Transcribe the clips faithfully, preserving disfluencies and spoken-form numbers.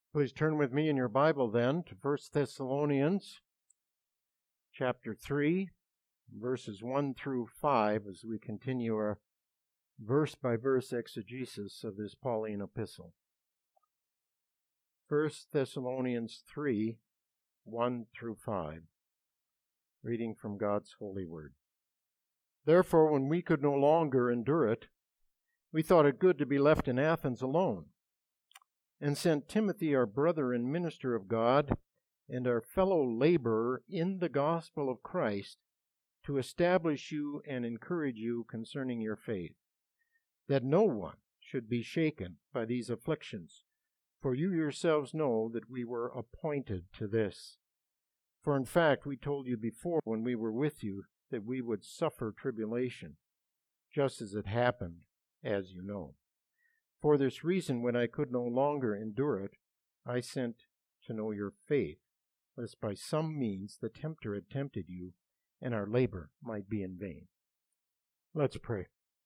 Please turn with me in your Bible then to First Thessalonians chapter three, verses one through five, as we continue our verse-by-verse exegesis of this Pauline epistle. First Thessalonians three, one through five, reading from God's holy word. Therefore, when we could no longer endure it, we thought it good to be left in Athens alone, and sent Timothy, our brother and minister of God, and our fellow laborer in the gospel of Christ, to establish you and encourage you concerning your faith, that no one should be shaken by these afflictions. For you yourselves know that we were appointed to this. For in fact, we told you before when we were with you that we would suffer tribulation, just as it happened, as you know. For this reason, when I could no longer endure it, I sent to know your faith, lest by some means the tempter had tempted you, and our labor might be in vain. Let's pray.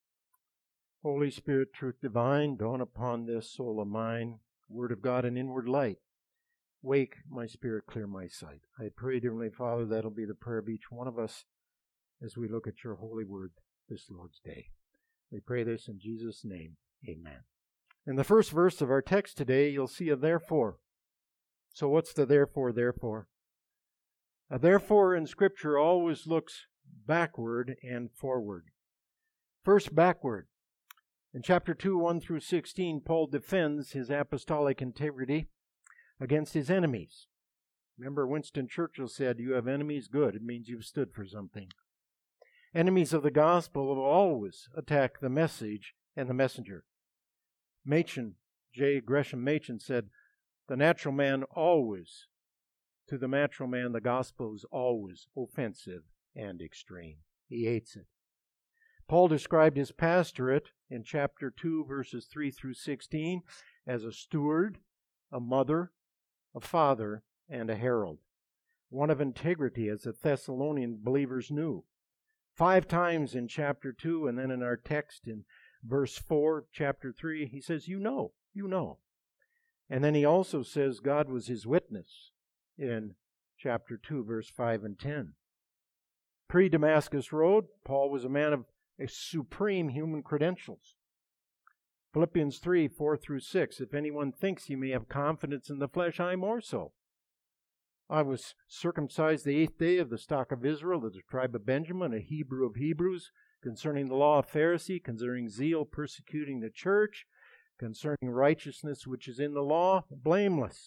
Holy Spirit, truth divine, dawn upon this soul of mine, Word of God and inward light. Wake my spirit, clear my sight. I pray, dear Heavenly Father, that'll be the prayer of each one of us as we look at your holy word this Lord's Day. We pray this in Jesus' name. Amen. In the first verse of our text today, you'll see a therefore. So what's the therefore, therefore? A therefore in Scripture always looks backward and forward. First, backward. In chapter two, one through sixteen, Paul defends his apostolic integrity against his enemies. Remember, Winston Churchill said, "You have enemies, good. It means you've stood for something." Enemies of the gospel will always attack the message and the messenger. Machen, J. Gresham Machen said, the natural man always, to the natural man, the gospel is always offensive and extreme. He hates it. Paul described his pastorate in chapter two, verses three through sixteen, as a steward, a mother, a father, and a herald. One of integrity, as the Thessalonian believers knew. Five times in chapter two, and then in our text in verse four, chapter three, he says, you know, you know. And then he also says God was his witness in chapter two, verse five and ten. Pre-Damascus Road, Paul was a man of supreme human credentials. Philippians three, four through six, if anyone thinks he may have confidence in the flesh, I more so. I was circumcised the eighth day of the stock of Israel, of the tribe of Benjamin, a Hebrew of Hebrews, concerning the law of Pharisee, concerning zeal, persecuting the church, concerning righteousness which is in the law, blameless.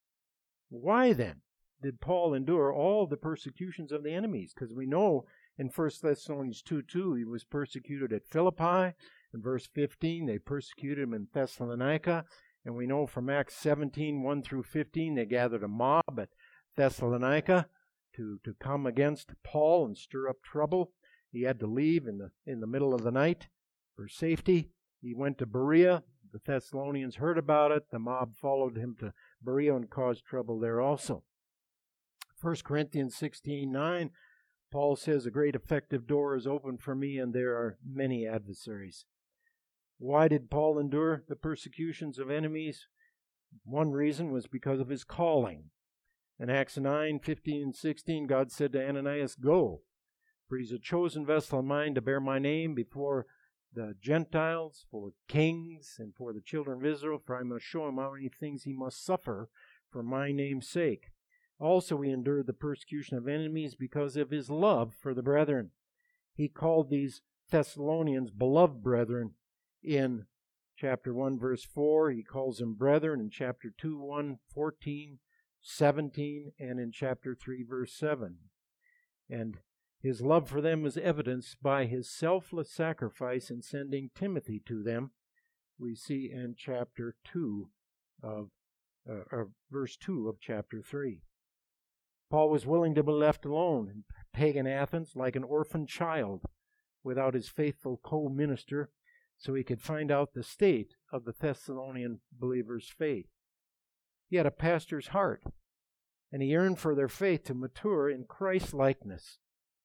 Why then did Paul endure all the persecutions of the enemies? Because we know in First Thessalonians two two, he was persecuted at Philippi. In verse fifteen, they persecuted him in Thessalonica. And we know from Acts seventeen, one through fifteen, they gathered a mob at Thessalonica to, to come against Paul and stir up trouble. He had to leave in the in the middle of the night for safety. He went to Berea. The Thessalonians heard about it. The mob followed him to Berea and caused trouble there also. First Corinthians sixteen nine, Paul says, a great effective door is opened for me, and there are many adversaries. Why did Paul endure the persecutions of enemies? One reason was because of his calling. In Acts nine, fifteen and sixteen, God said to Ananias, go, for he's a chosen vessel of mine to bear my name before the Gentiles, for kings, and for the children of Israel, for I must show him how many things he must suffer for my name's sake. Also he endured the persecution of enemies because of his love for the brethren. He called these Thessalonians beloved brethren in chapter one, verse four. He calls them brethren in chapter two, one, fourteen, seventeen, and in chapter three, verse seven. And his love for them is evidenced by his selfless sacrifice in sending Timothy to them. We see in chapter two of, uh, or verse two of chapter three. Paul was willing to be left alone in pagan Athens like an orphan child without his faithful co-minister so he could find out the state of the Thessalonian believers' faith. He had a pastor's heart, and he yearned for their faith to mature in Christ-likeness.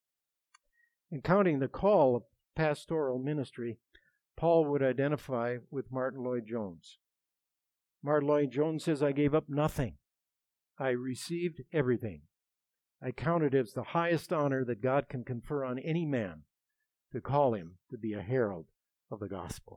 In counting the call of pastoral ministry, Paul would identify with Martin Lloyd-Jones. Martin Lloyd-Jones says, I gave up nothing. I received everything. I count it as the highest honor that God can confer on any man to call him to be a herald of the gospel.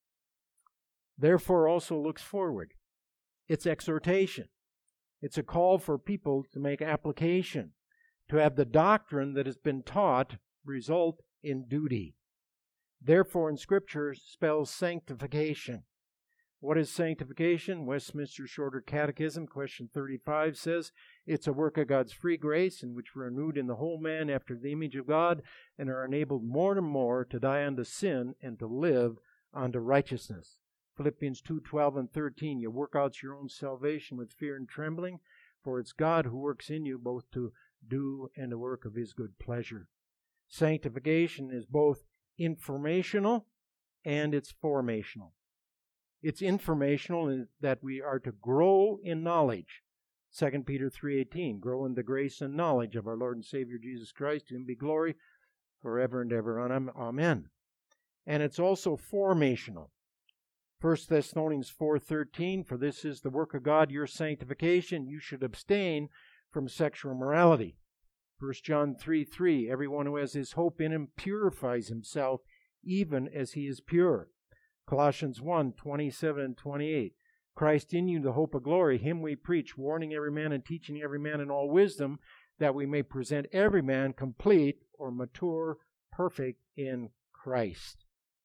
Therefore also looks forward. It's exhortation. It's a call for people to make application, to have the doctrine that has been taught result in duty. Therefore in Scripture spells sanctification. What is sanctification? Westminster Shorter Catechism, question thirty-five, says, it's a work of God's free grace in which we're renewed in the whole man after the image of God and are enabled more and more to die unto sin and to live unto righteousness. Philippians two twelve and thirteen, you work out your own salvation with fear and trembling, for it's God who works in you both to do and to work of His good pleasure. Sanctification is both informational and it's formational. It's informational in that we are to grow in knowledge. Second Peter three eighteen, grow in the grace and knowledge of our Lord and Savior Jesus Christ. To Him be glory forever and ever. Amen. And it's also formational. First Thessalonians four thirteen, for this is the work of God, your sanctification. You should abstain from sexual immorality. First John three three, everyone who has his hope in Him purifies himself even as He is pure. Colossians one twenty-seven and twenty-eight, Christ in you, the hope of glory, Him we preach, warning every man and teaching every man in all wisdom, that we may present every man complete or mature, perfect in Christ.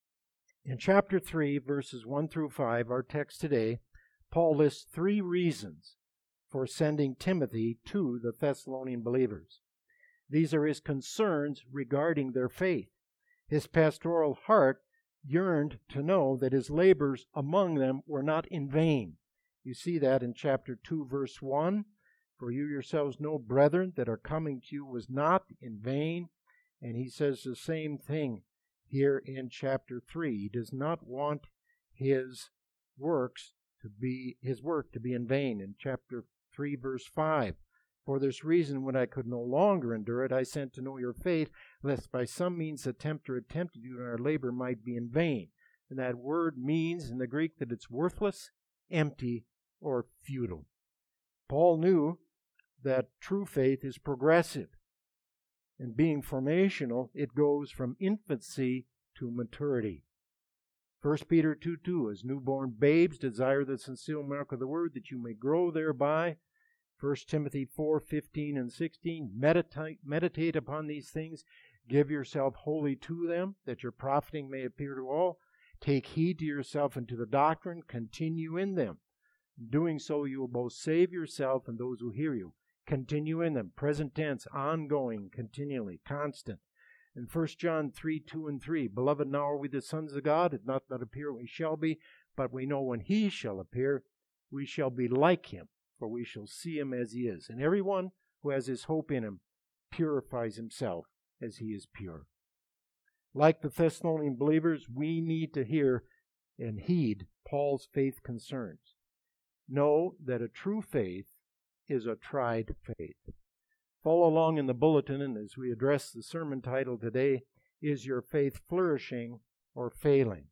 In chapter three, verses one through five, our text today, Paul lists three reasons for sending Timothy to the Thessalonian believers. These are his concerns regarding their faith. His pastoral heart yearned to know that his labors among them were not in vain. You see that in chapter two, verse one. For you yourselves know, brethren, that our coming to you was not in vain. And he says the same thing here in chapter three. He does not want his works to be his work to be in vain. In chapter three, verse five. For this reason, when I could no longer endure it, I sent to know your faith, lest by some means the tempter attempted you and our labor might be in vain. And that word means in the Greek that it's worthless, empty, or futile. Paul knew that true faith is progressive. And being formational, it goes from infancy to maturity. First Peter two two, as newborn babes, desire the sincere milk of the word, that you may grow thereby. First Timothy four fifteen and sixteen, meditate, meditate upon these things, give yourself wholly to them, that your profiting may appear to all. Take heed to yourself and to the doctrine, continue in them. In doing so, you will both save yourself and those who hear you. Continue in them, present tense, ongoing, continually, constant. In First John three two and three, beloved, now are we the sons of God, if not that appear we shall be, but we know when He shall appear, we shall be like Him. For we shall see Him as He is. And everyone who has his hope in Him purifies himself as He is pure. Like the Thessalonian believers, we need to hear and heed Paul's faith concerns. Know that a true faith is a tried faith. Follow along in the bulletin, and as we address the sermon title today, is your faith flourishing or failing?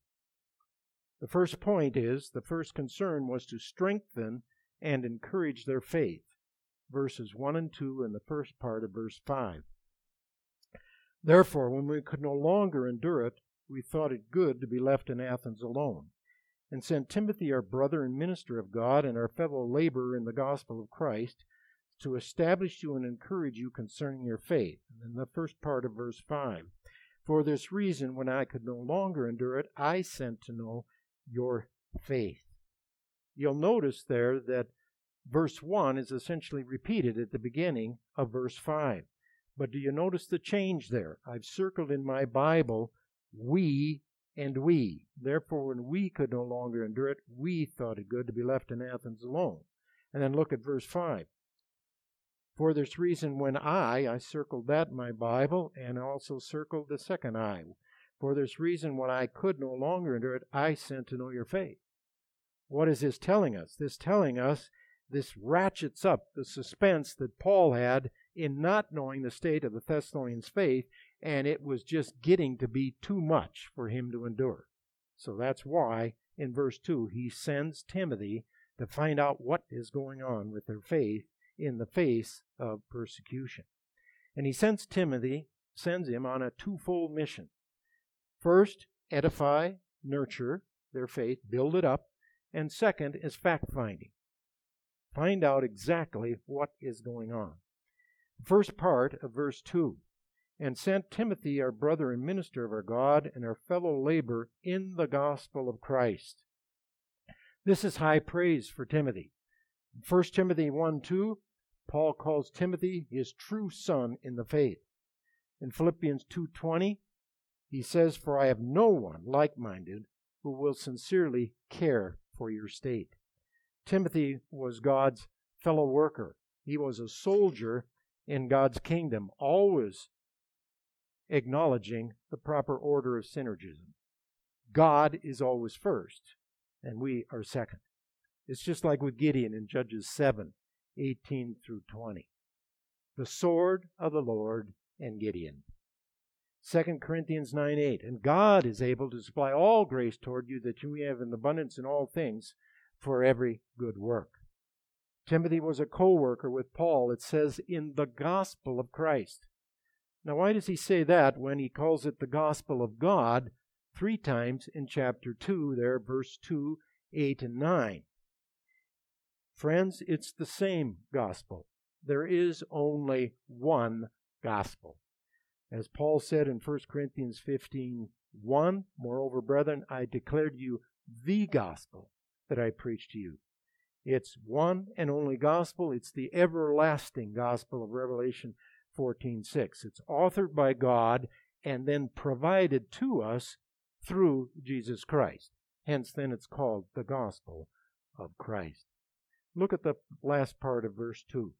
The first point is, the first concern was to strengthen and encourage their faith. Verses one and two and the first part of verse five. Therefore, when we could no longer endure it, we thought it good to be left in Athens alone, and sent Timothy, our brother and minister of God, and our fellow laborer in the gospel of Christ, to establish you and encourage you concerning your faith. And in the first part of verse five. For this reason, when I could no longer endure it, I sent to know your faith. You'll notice there that verse one is essentially repeated at the beginning of verse five. But do you notice the change there? I've circled in my Bible, we and we. Therefore, when we could no longer endure it, we thought it good to be left in Athens alone. And then look at verse five. For this reason, when I, I circled that in my Bible, and also circled the second I. For this reason, when I could no longer endure it, I sent to know your faith. What is this telling us? This telling us, this ratchets up the suspense that Paul had in not knowing the state of the Thessalonians' faith, and it was just getting to be too much for him to endure. So that's why, in verse two, he sends Timothy to find out what is going on with their faith in the face of persecution. And he sends Timothy, sends him on a twofold mission. First, edify, nurture their faith, build it up. And second is fact-finding. Find out exactly what is going on. First part of verse two. And sent Timothy, our brother and minister of our God, and our fellow laborer in the gospel of Christ. This is high praise for Timothy. First Timothy one two, Paul calls Timothy his true son in the faith. In Philippians two twenty, he says, For I have no one like-minded who will sincerely care for your state. Timothy was God's fellow worker. He was a soldier in God's kingdom, always acknowledging the proper order of synergism. God is always first, and we are second. It's just like with Gideon in Judges seven, eighteen through twenty. The sword of the Lord and Gideon. Second Corinthians nine eight. And God is able to supply all grace toward you, that you may have an abundance in all things for every good work. Timothy was a co-worker with Paul. It says in the gospel of Christ. Now, why does he say that when he calls it the gospel of God three times in chapter two there, verse two, eight, and nine? Friends, it's the same gospel. There is only one gospel. As Paul said in First Corinthians fifteen one, Moreover, brethren, I declare to you the gospel that I preached to you. It's one and only gospel. It's the everlasting gospel of Revelation fourteen six. It's authored by God and then provided to us through Jesus Christ. Hence, then, it's called the gospel of Christ. Look at the last part of verse two.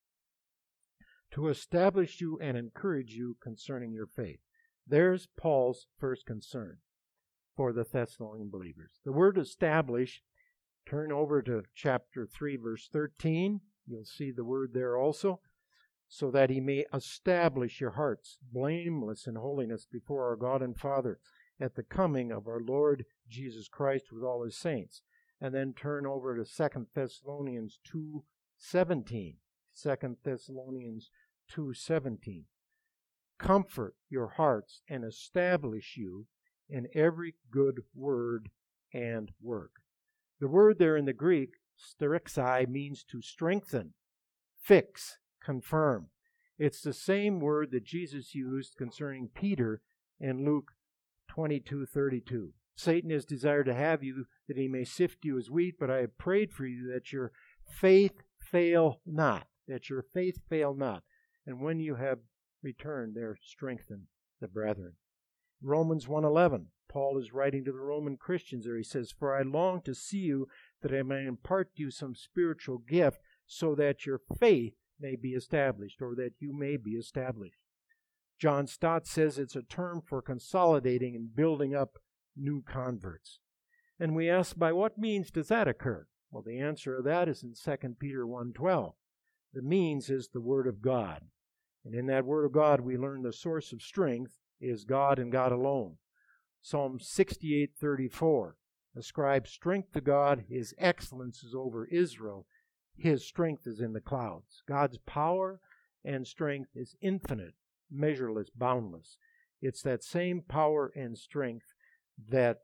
To establish you and encourage you concerning your faith. There's Paul's first concern for the Thessalonian believers. The word establish, turn over to chapter three, verse thirteen. You'll see the word there also. So that he may establish your hearts blameless in holiness before our God and Father at the coming of our Lord Jesus Christ with all his saints. And then turn over to Second Thessalonians two seventeen. Second Thessalonians two seventeen. Comfort your hearts and establish you in every good word and work. The word there in the Greek, sterixai, means to strengthen, fix, confirm. It's the same word that Jesus used concerning Peter in Luke twenty-two thirty-two. Satan has desired to have you that he may sift you as wheat, but I have prayed for you that your faith fail not, that your faith fail not. And when you have returned there, strengthen the brethren. Romans one eleven, Paul is writing to the Roman Christians there. He says, For I long to see you, that I may impart to you some spiritual gift, so that your faith may be established, or that you may be established. John Stott says it's a term for consolidating and building up new converts. And we ask, by what means does that occur? Well, the answer to that is in Second Peter one twelve. The means is the Word of God. And in that Word of God, we learn the source of strength is God and God alone. Psalm sixty-eight thirty-four ascribes strength to God. His excellence is over Israel. His strength is in the clouds. God's power and strength is infinite, measureless, boundless. It's that same power and strength that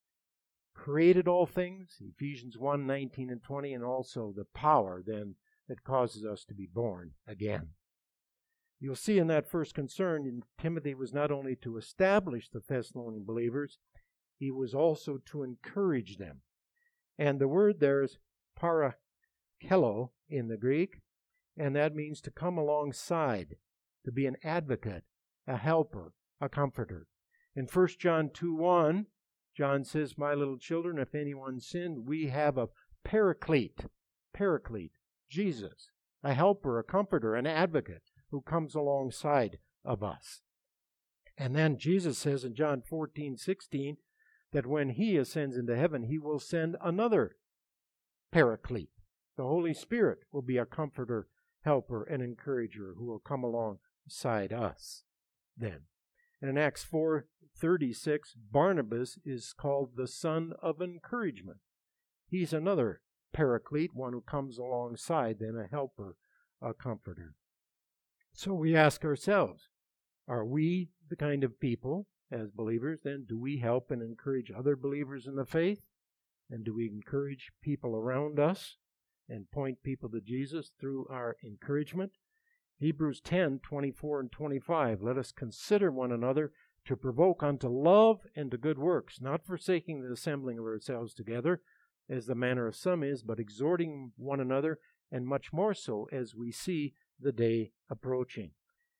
created all things, Ephesians one nineteen and twenty, and also the power then that causes us to be born again. You'll see in that first concern, Timothy was not only to establish the Thessalonian believers, he was also to encourage them. And the word there is parakelo in the Greek, and that means to come alongside, to be an advocate, a helper, a comforter. In First John two one, John says, My little children, if anyone sinned, we have a paraclete, paraclete, Jesus, a helper, a comforter, an advocate who comes alongside of us. And then Jesus says in John fourteen sixteen that when he ascends into heaven, he will send another paraclete. The Holy Spirit will be a comforter, helper, and encourager who will come alongside us then. And in Acts four thirty-six, Barnabas is called the son of encouragement. He's another paraclete, one who comes alongside, then a helper, a comforter. So we ask ourselves, are we the kind of people, as believers, then, do we help and encourage other believers in the faith? And do we encourage people around us and point people to Jesus through our encouragement? Hebrews ten, twenty-four and twenty-five, let us consider one another to provoke unto love and to good works, not forsaking the assembling of ourselves together, as the manner of some is, but exhorting one another, and much more so as we see the day approaching.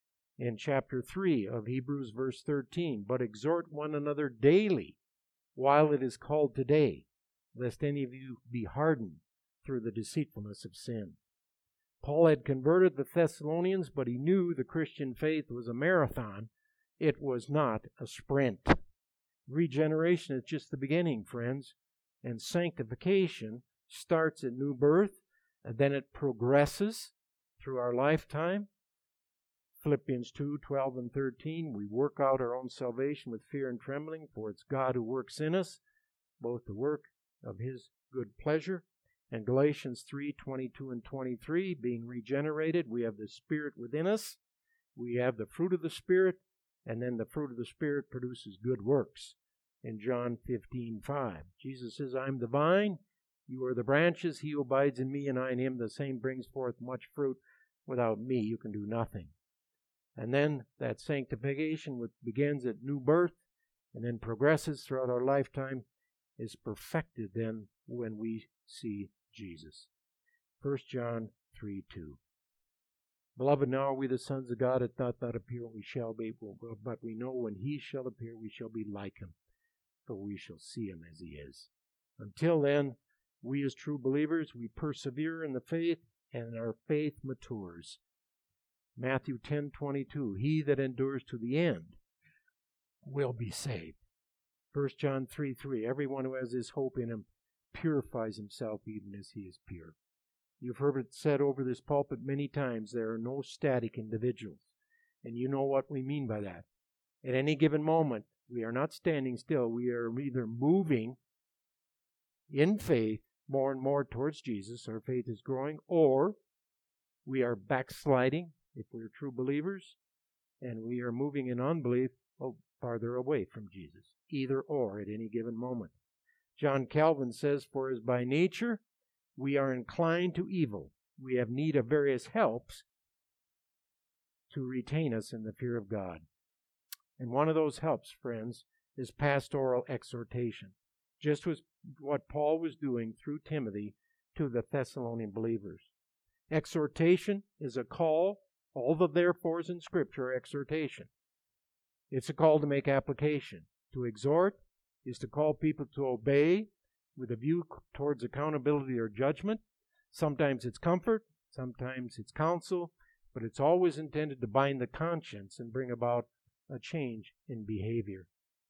In chapter three of Hebrews, verse thirteen, but exhort one another daily, while it is called today, lest any of you be hardened through the deceitfulness of sin. Paul had converted the Thessalonians, but he knew the Christian faith was a marathon. It was not a sprint. Regeneration is just the beginning, friends, and sanctification starts at new birth, and then it progresses through our lifetime. Philippians two, twelve and thirteen, we work out our own salvation with fear and trembling, for it's God who works in us, both the work of His good pleasure. And Galatians three, twenty-two and twenty-three, being regenerated, we have the Spirit within us, we have the fruit of the Spirit, and then the fruit of the Spirit produces good works. In John fifteen, five, Jesus says, I'm the vine, you are the branches, he who abides in me and I in him, the same brings forth much fruit. Without me you can do nothing. And then that sanctification, which begins at new birth and then progresses throughout our lifetime, is perfected then when we see Jesus. First John three, two. Beloved, now are we the sons of God, it doth not appear we shall be, but we know when he shall appear we shall be like him, for we shall see him as he is. Until then, we as true believers, we persevere in the faith, and our faith matures. Matthew ten, twenty-two, he that endures to the end will be saved. First John three, three, everyone who has this hope in him purifies himself even as he is pure. You've heard it said over this pulpit many times, there are no static individuals. And you know what we mean by that. At any given moment, we are not standing still. We are either moving in faith more and more towards Jesus, our faith is growing, or we are backsliding, if we're true believers, and we are moving in unbelief oh, farther away from Jesus. Either or at any given moment. John Calvin says, for as by nature we are inclined to evil, we have need of various helps to retain us in the fear of God. And one of those helps, friends, is pastoral exhortation. Just was what Paul was doing through Timothy to the Thessalonian believers. Exhortation is a call. All the therefores in Scripture are exhortation. It's a call to make application. To exhort is to call people to obey with a view towards accountability or judgment. Sometimes it's comfort, sometimes it's counsel, but it's always intended to bind the conscience and bring about a change in behavior.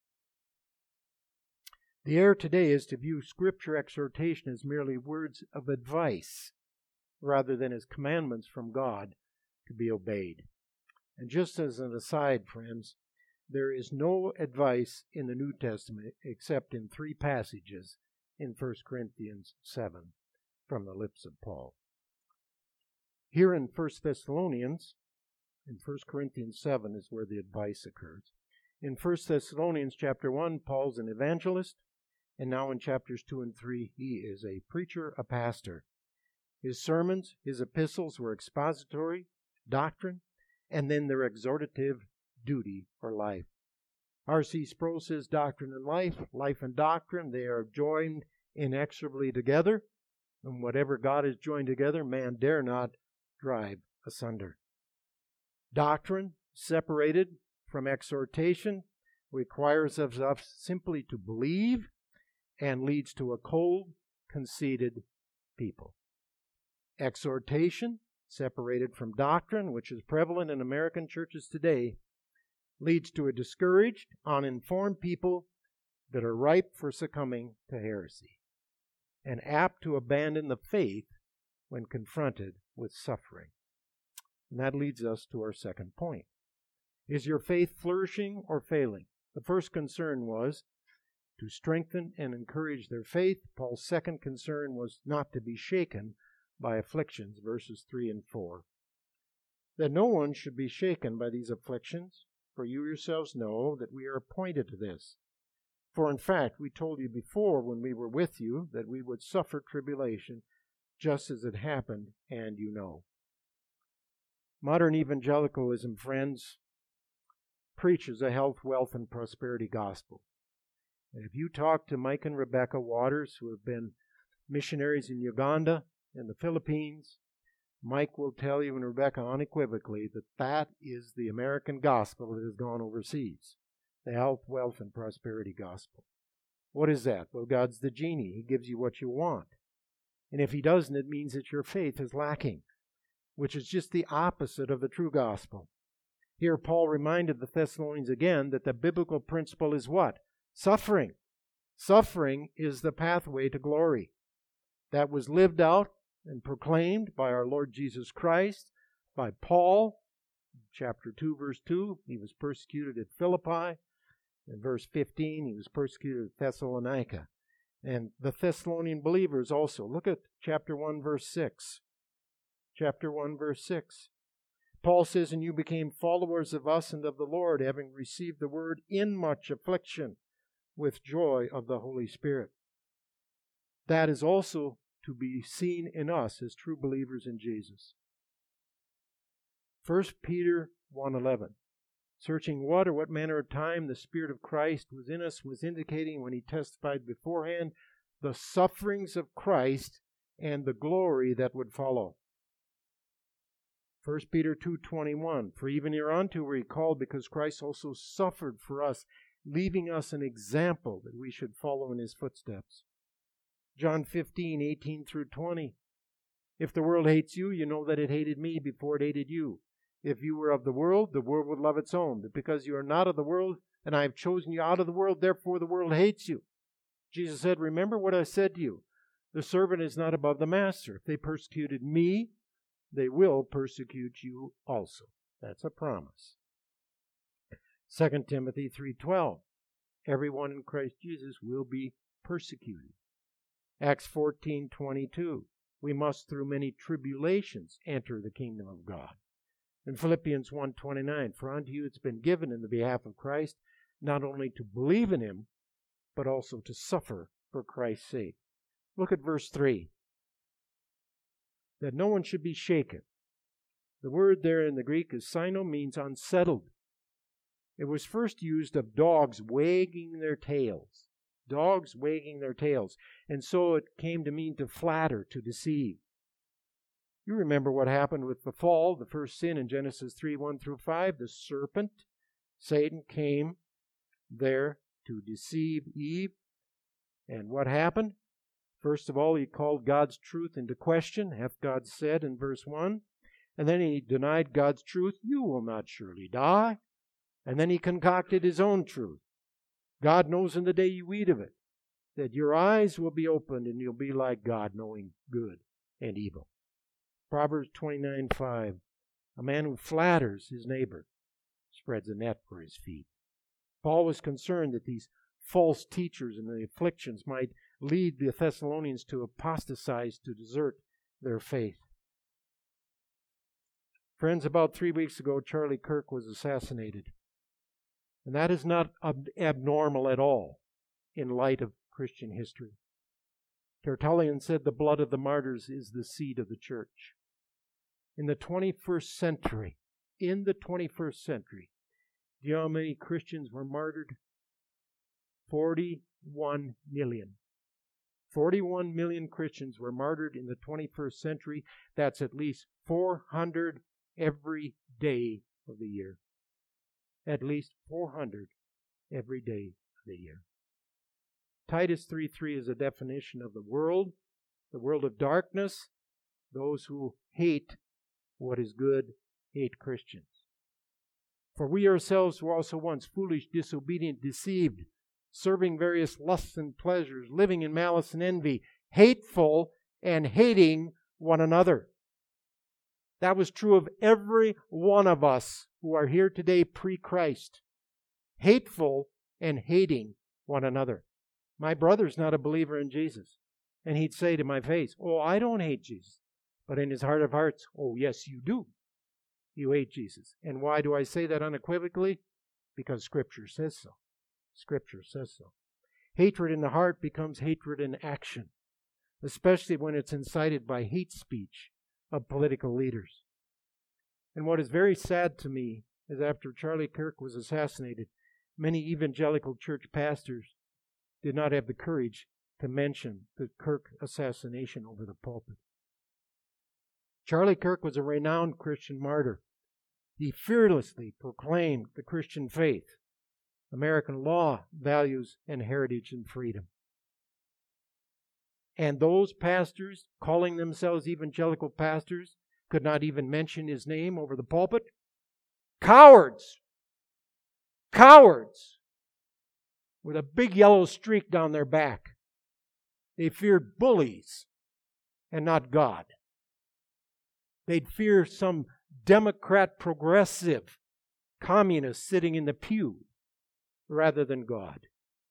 The error today is to view Scripture exhortation as merely words of advice rather than as commandments from God to be obeyed. And just as an aside, friends, there is no advice in the New Testament except in three passages in First Corinthians seven from the lips of Paul. Here in First Thessalonians, in First Corinthians seven is where the advice occurs. In First Thessalonians chapter one, Paul's an evangelist, and now in chapters two and three, he is a preacher, a pastor. His sermons, his epistles were expository, doctrine, and then their exhortative duty or life. R C Sproul says doctrine and life, life and doctrine, they are joined inexorably together, and whatever God has joined together, man dare not drive asunder. Doctrine, separated from exhortation, requires of us simply to believe and leads to a cold, conceited people. Exhortation, separated from doctrine, which is prevalent in American churches today, leads to a discouraged, uninformed people that are ripe for succumbing to heresy and apt to abandon the faith when confronted with suffering. And that leads us to our second point. Is your faith flourishing or failing? The first concern was To strengthen and encourage their faith, Paul's second concern was not to be shaken by afflictions, verses three and four. That no one should be shaken by these afflictions, for you yourselves know that we are appointed to this. For in fact, we told you before when we were with you that we would suffer tribulation, just as it happened, and you know. Modern evangelicalism, friends, preaches a health, wealth, and prosperity gospel. And if you talk to Mike and Rebecca Waters, who have been missionaries in Uganda and the Philippines, Mike will tell you and Rebecca unequivocally that that is the American gospel that has gone overseas. The health, wealth, and prosperity gospel. What is that? Well, God's the genie. He gives you what you want. And if He doesn't, it means that your faith is lacking, which is just the opposite of the true gospel. Here, Paul reminded the Thessalonians again that the biblical principle is what? Suffering. Suffering is the pathway to glory. That was lived out and proclaimed by our Lord Jesus Christ, by Paul. Chapter two, verse two, he was persecuted at Philippi. In verse fifteen, he was persecuted at Thessalonica. And the Thessalonian believers also. Look at chapter one, verse six. Chapter one, verse six. Paul says, and you became followers of us and of the Lord, having received the word in much affliction, with joy of the Holy Spirit. That is also to be seen in us as true believers in Jesus. First Peter one eleven. Searching what or what manner of time the Spirit of Christ was in us was indicating when he testified beforehand the sufferings of Christ and the glory that would follow. First Peter two twenty-one. For even hereunto were ye called, because Christ also suffered for us, leaving us an example that we should follow in his footsteps. John fifteen eighteen through twenty. If the world hates you, you know that it hated me before it hated you. If you were of the world, the world would love its own. But because you are not of the world, and I have chosen you out of the world, therefore the world hates you. Jesus said, remember what I said to you. The servant is not above the master. If they persecuted me, they will persecute you also. That's a promise. Second Timothy three twelve. Everyone in Christ Jesus will be persecuted. Acts fourteen twenty-two. We must through many tribulations enter the kingdom of God. In Philippians one twenty-nine, for unto you it's been given in the behalf of Christ, not only to believe in him, but also to suffer for Christ's sake. Look at verse three. That no one should be shaken. The word there in the Greek is sino, means unsettled. It was first used of dogs wagging their tails. Dogs wagging their tails. And so it came to mean to flatter, to deceive. You remember what happened with the fall, the first sin in Genesis three, one through five. The serpent, Satan, came there to deceive Eve. And what happened? First of all, he called God's truth into question. Hath God said in verse one. And then he denied God's truth. You will not surely die. And then he concocted his own truth. God knows in the day you eat of it that your eyes will be opened and you'll be like God, knowing good and evil. Proverbs twenty-nine five. A man who flatters his neighbor spreads a net for his feet. Paul was concerned that these false teachers and the afflictions might lead the Thessalonians to apostatize, to desert their faith. Friends, about three weeks ago, Charlie Kirk was assassinated. And that is not ab- abnormal at all in light of Christian history. Tertullian said the blood of the martyrs is the seed of the church. In the twenty-first century, in the twenty-first century, do you know how many Christians were martyred? forty-one million. forty-one million Christians were martyred in the twenty-first century. That's at least four hundred every day of the year. At least four hundred every day of the year. Titus three three is a definition of the world, the world of darkness, those who hate what is good, hate Christians. For we ourselves were also once foolish, disobedient, deceived, serving various lusts and pleasures, living in malice and envy, hateful and hating one another. That was true of every one of us who are here today pre-Christ. Hateful and hating one another. My brother's not a believer in Jesus. And he'd say to my face, oh, I don't hate Jesus. But in his heart of hearts, oh, yes, you do. You hate Jesus. And why do I say that unequivocally? Because Scripture says so. Scripture says so. Hatred in the heart becomes hatred in action, especially when it's incited by hate speech of political leaders. And what is very sad to me is after Charlie Kirk was assassinated, many evangelical church pastors did not have the courage to mention the Kirk assassination over the pulpit. Charlie Kirk was a renowned Christian martyr. He fearlessly proclaimed the Christian faith, American law, values, and heritage and freedom. And those pastors, calling themselves evangelical pastors, could not even mention his name over the pulpit. Cowards! Cowards! With a big yellow streak down their back. They feared bullies and not God. They'd fear some Democrat progressive communist sitting in the pew rather than God.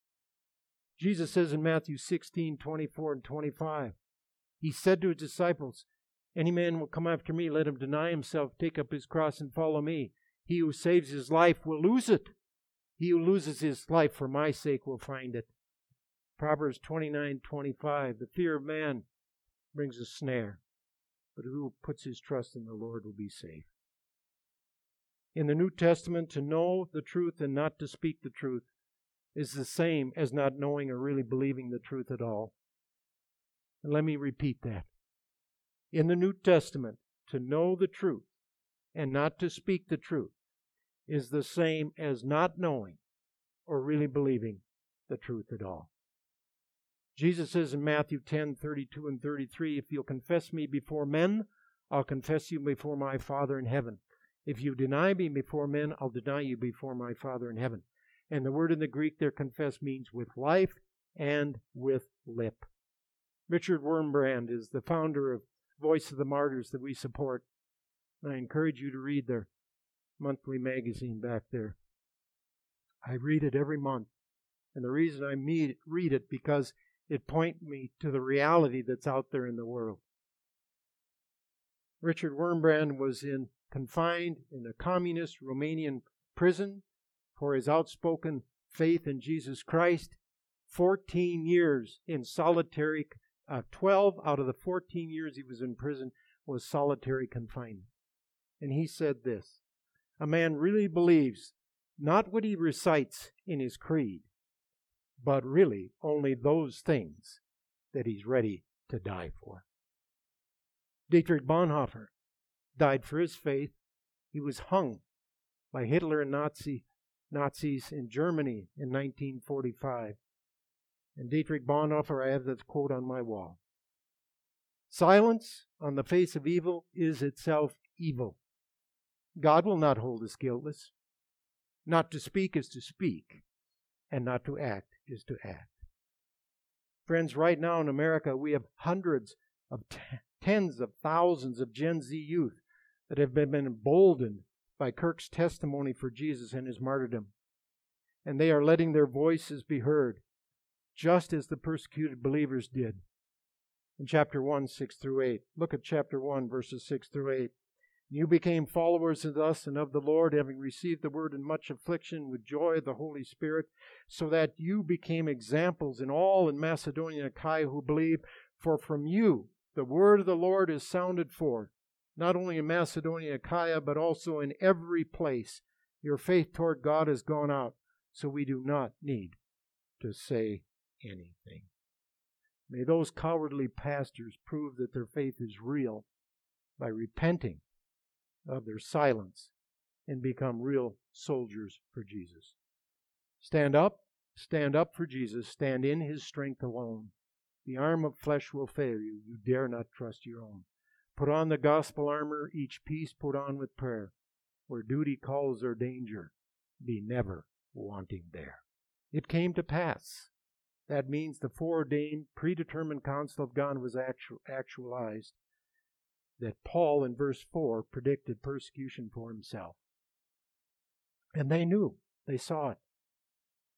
Jesus says in Matthew sixteen, twenty-four and twenty-five, He said to His disciples, any man will come after me, let him deny himself, take up his cross and follow me. He who saves his life will lose it. He who loses his life for my sake will find it. Proverbs twenty-nine, twenty-five, the fear of man brings a snare, but who puts his trust in the Lord will be safe. In the New Testament, to know the truth and not to speak the truth is the same as not knowing or really believing the truth at all. And let me repeat that. In the New Testament, to know the truth and not to speak the truth is the same as not knowing or really believing the truth at all. Jesus says in Matthew ten, thirty-two and thirty-three, if you'll confess me before men, I'll confess you before my Father in heaven. If you deny me before men, I'll deny you before my Father in heaven. And the word in the Greek there, confess, means with life and with lip. Richard Wurmbrand is the founder of Voice of the Martyrs that we support. And I encourage you to read their monthly magazine back there. I read it every month. And the reason I meet, read it because it points me to the reality that's out there in the world. Richard Wurmbrand was in, confined in a communist Romanian prison for his outspoken faith in Jesus Christ. fourteen years in solitary, uh, twelve out of the fourteen years he was in prison was solitary confinement. And he said this, a man really believes not what he recites in his creed, but really only those things that he's ready to die for. Dietrich Bonhoeffer died for his faith. He was hung by Hitler and Nazi, Nazis in Germany in nineteen forty-five. And Dietrich Bonhoeffer, I have that quote on my wall. Silence on the face of evil is itself evil. God will not hold us guiltless. Not to speak is to speak, and not to act is to act. Friends, right now in America, we have hundreds of t- tens of thousands of Gen Z youth that have been emboldened by Kirk's testimony for Jesus and his martyrdom. And they are letting their voices be heard, just as the persecuted believers did. In chapter one, six through eight. Look at chapter one, verses six through eight. You became followers of us and of the Lord, having received the word in much affliction with joy of the Holy Spirit, so that you became examples in all in Macedonia and Achaia who believe. For from you the word of the Lord is sounded forth, not only in Macedonia and Achaia, but also in every place. Your faith toward God has gone out, so we do not need to say anything. May those cowardly pastors prove that their faith is real by repenting of their silence and become real soldiers for Jesus. Stand up, stand up for Jesus, stand in His strength alone. The arm of flesh will fail you. You dare not trust your own. Put on the gospel armor, each piece put on with prayer. Where duty calls or danger, be never wanting there. It came to pass. That means the foreordained, predetermined counsel of God was actu- actualized. That Paul in verse four predicted persecution for himself. And they knew. They saw it.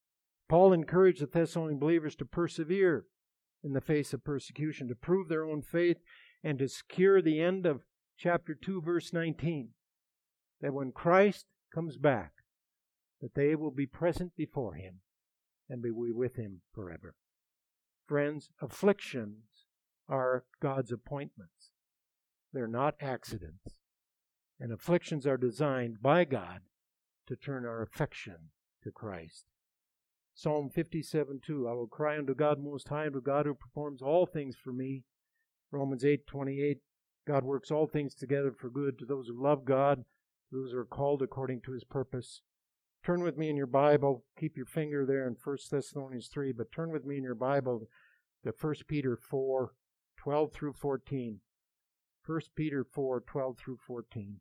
Paul encouraged the Thessalonian believers to persevere in the face of persecution, to prove their own faith, and to secure the end of chapter two, verse nineteen, that when Christ comes back, that they will be present before Him and be with Him forever. Friends, afflictions are God's appointments. They're not accidents. And afflictions are designed by God to turn our affection to Christ. Psalm fifty-seven two, I will cry unto God Most High, unto God who performs all things for me. Romans eight twenty-eight, God works all things together for good to those who love God, to those who are called according to His purpose. Turn with me in your Bible. Keep your finger there in First Thessalonians three, but turn with me in your Bible to First Peter four, twelve through fourteen. First Peter four, twelve through fourteen.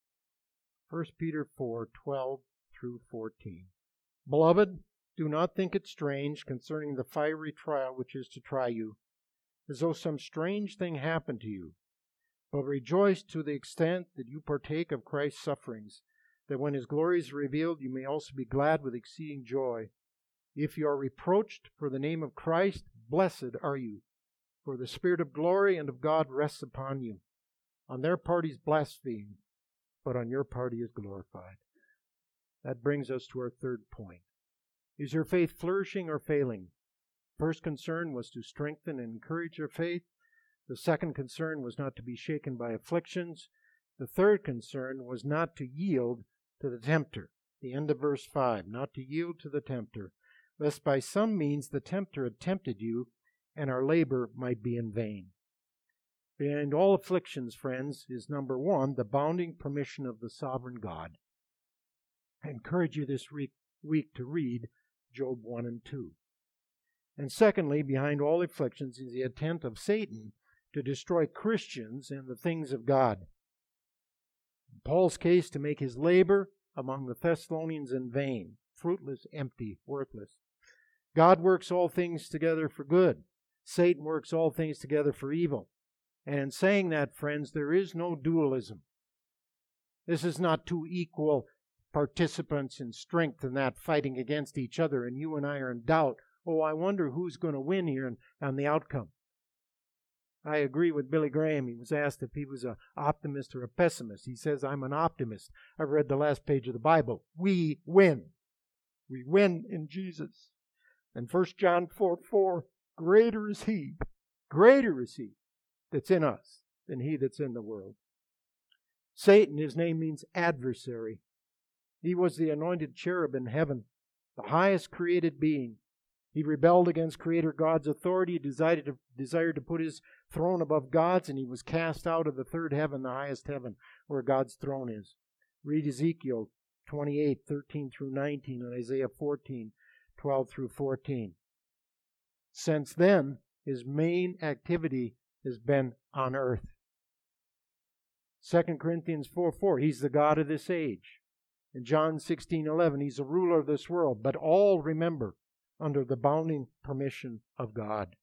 First Peter four, twelve through fourteen. Beloved, do not think it strange concerning the fiery trial which is to try you, as though some strange thing happened to you. But rejoice to the extent that you partake of Christ's sufferings, that when His glory is revealed, you may also be glad with exceeding joy. If you are reproached for the name of Christ, blessed are you, for the Spirit of glory and of God rests upon you. On their part He is blasphemed, but on your part He is glorified. That brings us to our third point. Is your faith flourishing or failing? First concern was to strengthen and encourage your faith. The second concern was not to be shaken by afflictions. The third concern was not to yield to the tempter. The end of verse five, not to yield to the tempter, lest by some means the tempter had tempted you, and our labor might be in vain. Behind all afflictions, friends, is number one, the bounding permission of the sovereign God. I encourage you this week to read Job one and two. And secondly, behind all afflictions is the intent of Satan to destroy Christians and the things of God. In Paul's case, to make his labor among the Thessalonians in vain, fruitless, empty, worthless. God works all things together for good. Satan works all things together for evil. And in saying that, friends, there is no dualism. This is not two equal participants in strength in that fighting against each other, and you and I are in doubt. Oh, I wonder who's going to win here and, and the outcome. I agree with Billy Graham. He was asked if he was an optimist or a pessimist. He says, I'm an optimist. I've read the last page of the Bible. We win. We win in Jesus. And First John four four, greater is He, greater is He that's in us than he that's in the world. Satan, his name means adversary. He was the anointed cherub in heaven, the highest created being. He rebelled against Creator God's authority. He desired to, desired to put his throne above God's, and he was cast out of the third heaven, the highest heaven, where God's throne is. Read Ezekiel twenty-eight, thirteen through nineteen, and Isaiah fourteen, twelve through fourteen. Since then, his main activity has been on earth. Second Corinthians four four, he's the God of this age. In John sixteen eleven, he's the ruler of this world. But all, remember, under the bounding permission of God.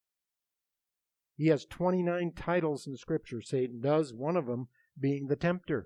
He has twenty-nine titles in Scripture, Satan does, one of them being the tempter.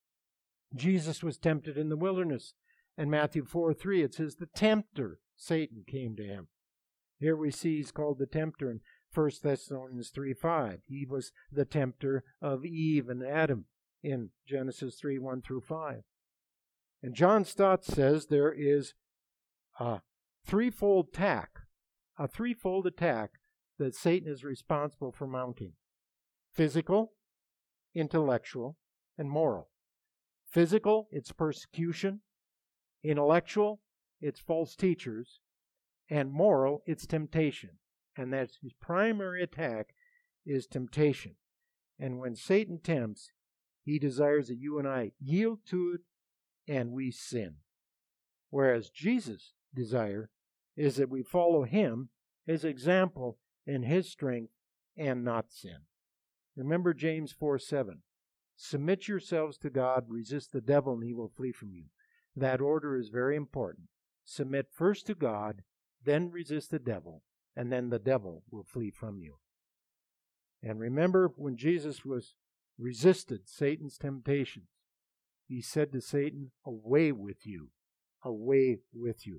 Jesus was tempted in the wilderness. In Matthew four three, it says the tempter, Satan, came to him. Here we see he's called the tempter in First Thessalonians three five. He was the tempter of Eve and Adam in Genesis three one through five. And John Stott says there is a threefold attack, a threefold attack that Satan is responsible for mounting. Physical, intellectual, and moral. Physical, it's persecution. Intellectual, it's false teachers. And moral, it's temptation. And that's his primary attack is temptation. And when Satan tempts, he desires that you and I yield to it and we sin. Whereas Jesus' desire is that we follow him, his example, in his strength and not sin. Remember James four seven. Submit yourselves to God, resist the devil, and he will flee from you. That order is very important. Submit first to God, then resist the devil, and then the devil will flee from you. And remember when Jesus was resisted Satan's temptations, he said to Satan, away with you, away with you.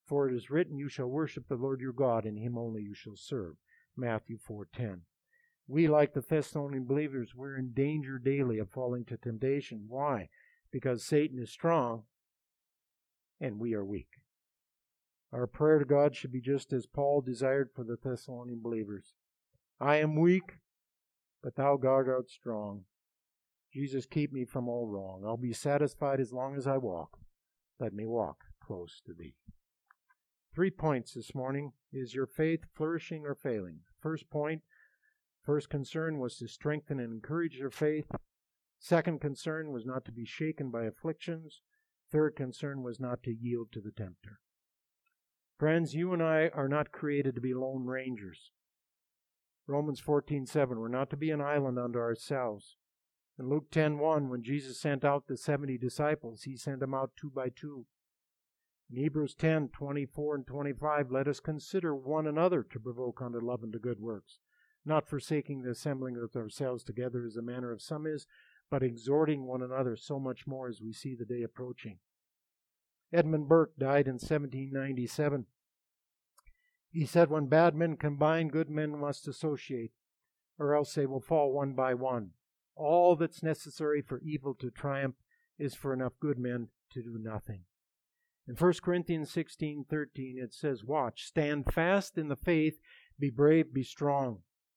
For it is written, you shall worship the Lord your God, and him only you shall serve. Matthew four ten. We, like the Thessalonian believers, we're in danger daily of falling to temptation. Why? Because Satan is strong and we are weak. Our prayer to God should be just as Paul desired for the Thessalonian believers. I am weak, but thou, God, art strong. Jesus, keep me from all wrong. I'll be satisfied as long as I walk. Let me walk close to thee. Three points this morning. Is your faith flourishing or failing? First point, first concern was to strengthen and encourage your faith. Second concern was not to be shaken by afflictions. Third concern was not to yield to the tempter. Friends, you and I are not created to be lone rangers. Romans fourteen seven, we're not to be an island unto ourselves. In Luke ten one, when Jesus sent out the seventy disciples, he sent them out two by two. In Hebrews ten twenty-four and twenty-five, let us consider one another to provoke unto love and to good works, not forsaking the assembling of ourselves together as the manner of some is, but exhorting one another so much more as we see the day approaching. Edmund Burke died in seventeen ninety-seven. He said, when bad men combine, good men must associate, or else they will fall one by one. All that's necessary for evil to triumph is for enough good men to do nothing. In First Corinthians sixteen thirteen, it says, watch, stand fast in the faith, be brave, be strong.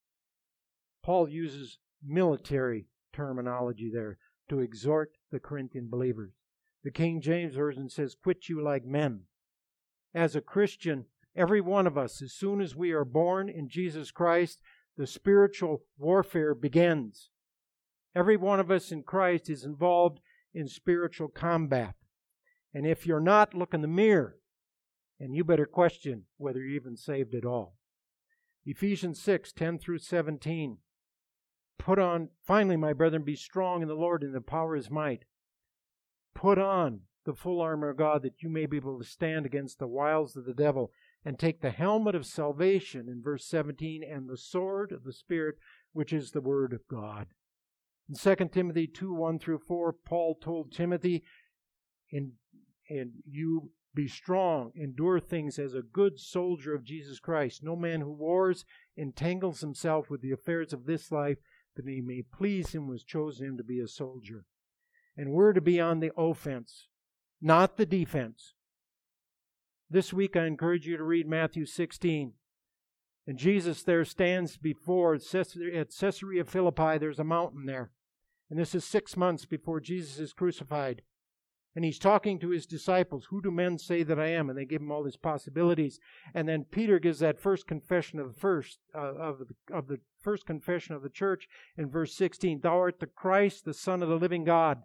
Paul uses military terminology there to exhort the Corinthian believers. The King James Version says, quit you like men. As a Christian, every one of us, as soon as we are born in Jesus Christ, the spiritual warfare begins. Every one of us in Christ is involved in spiritual combat. And if you're not, look in the mirror, and you better question whether you're even saved at all. Ephesians six ten through seventeen. Put on, finally, my brethren, be strong in the Lord and the power of his might. Put on the full armor of God, that you may be able to stand against the wiles of the devil, and take the helmet of salvation in verse seventeen, and the sword of the Spirit, which is the word of God. In Second Timothy two one through four, Paul told Timothy, in, and you be strong, endure things as a good soldier of Jesus Christ. No man who wars entangles himself with the affairs of this life, that he may please him who has chosen him to be a soldier. And we're to be on the offense, not the defense. This week I encourage you to read Matthew sixteen. And Jesus there stands before, at Caesarea Philippi, there's a mountain there. And this is six months before Jesus is crucified. And he's talking to his disciples, who do men say that I am? And they give him all these possibilities. And then Peter gives that first confession of the first, uh, of, the, of the first confession of the church in verse sixteen. Thou art the Christ, the Son of the living God.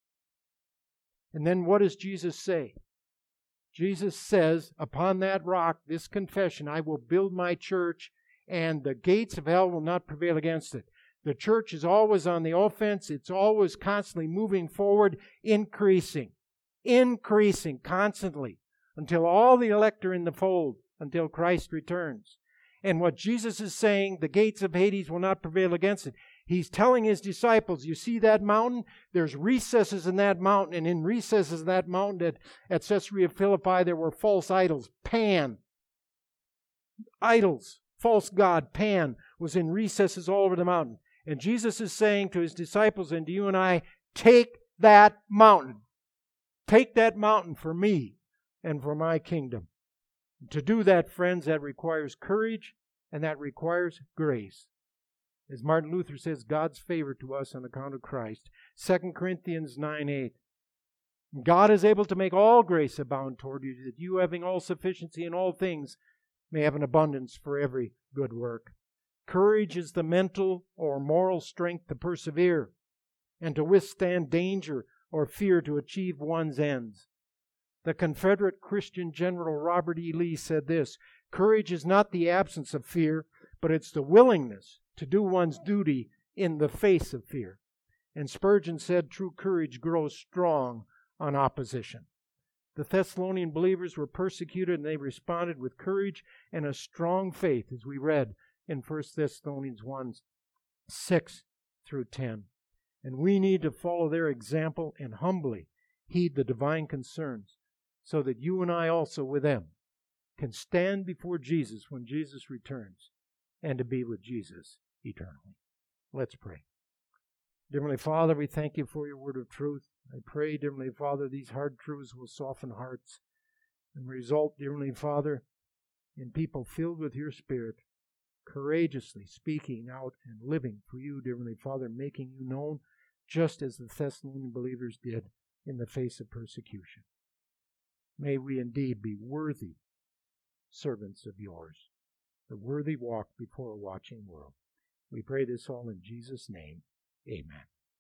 And then what does Jesus say? Jesus says, upon that rock, this confession, I will build my church, and the gates of hell will not prevail against it. The church is always on the offense. It's always constantly moving forward, increasing, increasing constantly, until all the elect are in the fold, until Christ returns. And what Jesus is saying, the gates of Hades will not prevail against it. He's telling his disciples, you see that mountain? There's recesses in that mountain, and in recesses of that mountain at, at Caesarea Philippi, there were false idols. Pan. Idols. False god, Pan, was in recesses all over the mountain. And Jesus is saying to his disciples and to you and I, take that mountain. Take that mountain for me and for my kingdom. To do that, friends, that requires courage and that requires grace. As Martin Luther says, God's favor to us on account of Christ. Second Corinthians nine eight. God is able to make all grace abound toward you, that you, having all sufficiency in all things, may have an abundance for every good work. Courage is the mental or moral strength to persevere and to withstand danger or fear to achieve one's ends. The Confederate Christian General Robert E. Lee said this, courage is not the absence of fear, but it's the willingness to do one's duty in the face of fear. And Spurgeon said, true courage grows strong on opposition. The Thessalonian believers were persecuted, and they responded with courage and a strong faith, as we read in First Thessalonians one, six through ten. And we need to follow their example and humbly heed the divine concerns, so that you and I also with them can stand before Jesus when Jesus returns and to be with Jesus eternally. Let's pray. Dear Heavenly Father, we thank you for your word of truth. I pray, dear Heavenly Father, these hard truths will soften hearts and result, dear Heavenly Father, in people filled with your Spirit, courageously speaking out and living for you, dear Heavenly Father, making you known just as the Thessalonian believers did in the face of persecution. May we indeed be worthy servants of yours, the worthy walk before a watching world. We pray this all in Jesus' name. Amen.